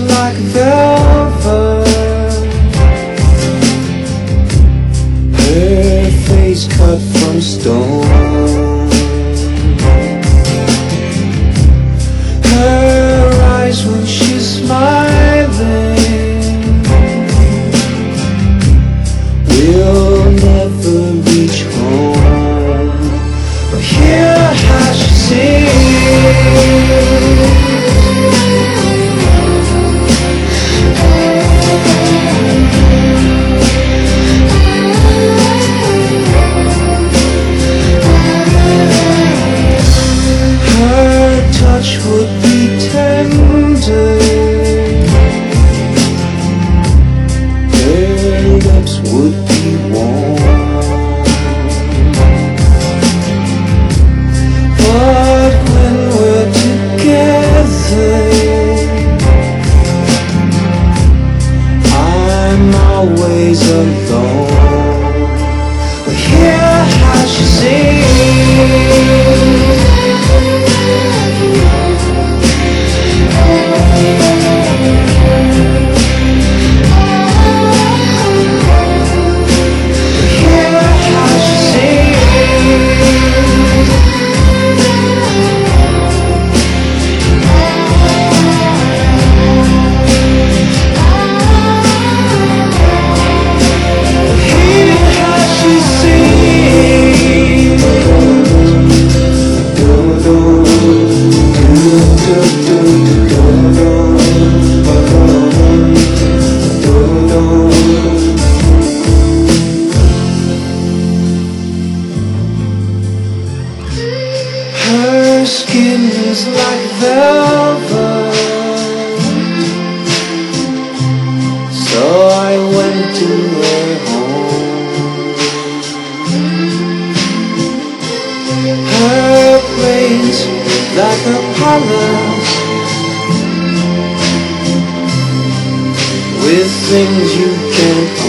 like velvet, her face cut from stone, her eyes when she's smiling will never reach home, but hear how she sings. Would be tender, her lips would be warm, but when we're together, I'm always alone. But hear how she sings. Her skin is like velvet, so I went to her home. Her place like a palace, with things you can't